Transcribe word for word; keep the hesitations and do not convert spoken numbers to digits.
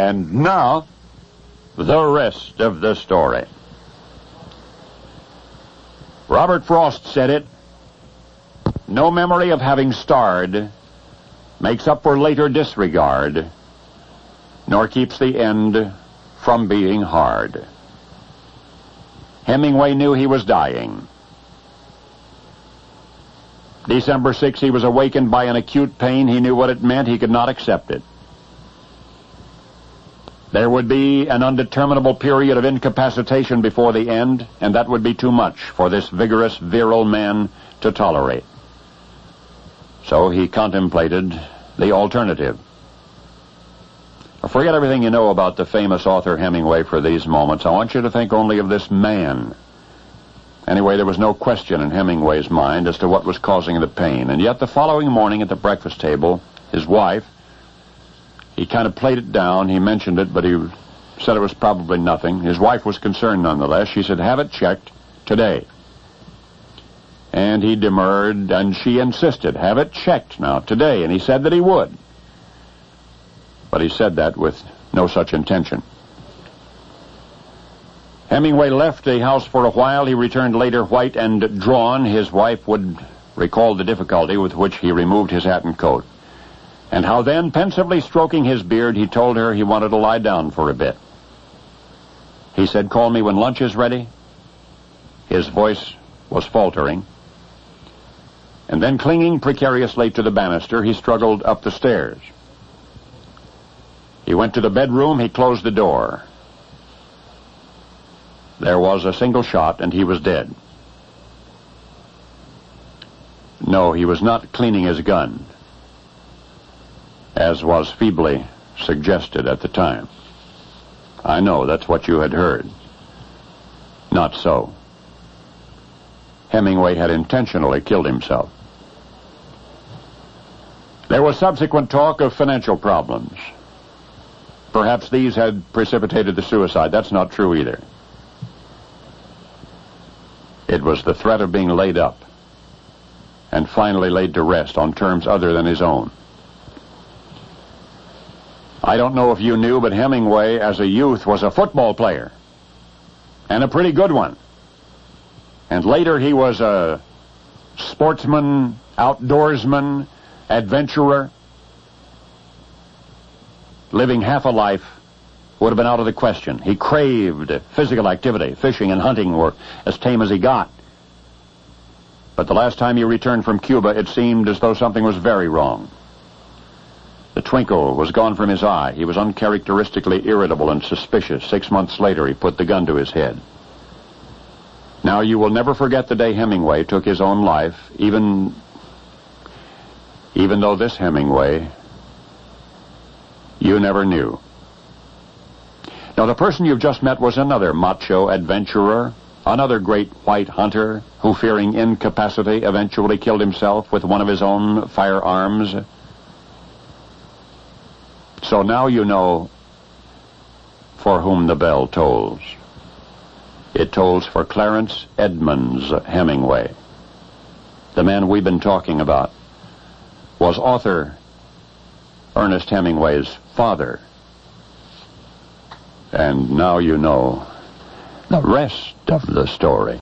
And now, the rest of the story. Robert Frost said it. No memory of having starred makes up for later disregard, nor keeps the end from being hard. Hemingway knew he was dying. December sixth, he was awakened by an acute pain. He knew what it meant. He could not accept it. There would be an undeterminable period of incapacitation before the end, and that would be too much for this vigorous, virile man to tolerate. So he contemplated the alternative. Forget everything you know about the famous author Hemingway for these moments. I want you to think only of this man. Anyway, there was no question in Hemingway's mind as to what was causing the pain. And yet the following morning at the breakfast table, his wife, he kind of played it down. He mentioned it, but he said it was probably nothing. His wife was concerned nonetheless. She said, have it checked today. And he demurred, and she insisted, have it checked now, today. And he said that he would. But he said that with no such intention. Hemingway left the house for a while. He returned later white and drawn. His wife would recall the difficulty with which he removed his hat and coat. And how then, pensively stroking his beard, he told her he wanted to lie down for a bit. He said, call me when lunch is ready. His voice was faltering. And then, clinging precariously to the banister, he struggled up the stairs. He went to the bedroom. He closed the door. There was a single shot, and he was dead. No, he was not cleaning his gun, as was feebly suggested at the time. I know that's what you had heard. Not so. Hemingway had intentionally killed himself. There was subsequent talk of financial problems. Perhaps these had precipitated the suicide. That's not true either. It was the threat of being laid up and finally laid to rest on terms other than his own. I don't know if you knew, but Hemingway, as a youth, was a football player, and a pretty good one. And later he was a sportsman, outdoorsman, adventurer. Living half a life would have been out of the question. He craved physical activity. Fishing and hunting were as tame as he got. But the last time he returned from Cuba, it seemed as though something was very wrong. The twinkle was gone from his eye. He was uncharacteristically irritable and suspicious. Six months later, he put the gun to his head. Now, you will never forget the day Hemingway took his own life, even, even though this Hemingway you never knew. Now, the person you've just met was another macho adventurer, another great white hunter who, fearing incapacity, eventually killed himself with one of his own firearms. So now you know for whom the bell tolls. It tolls for Clarence Edmonds Hemingway. The man we've been talking about was author Ernest Hemingway's father. And now you know the rest of the story.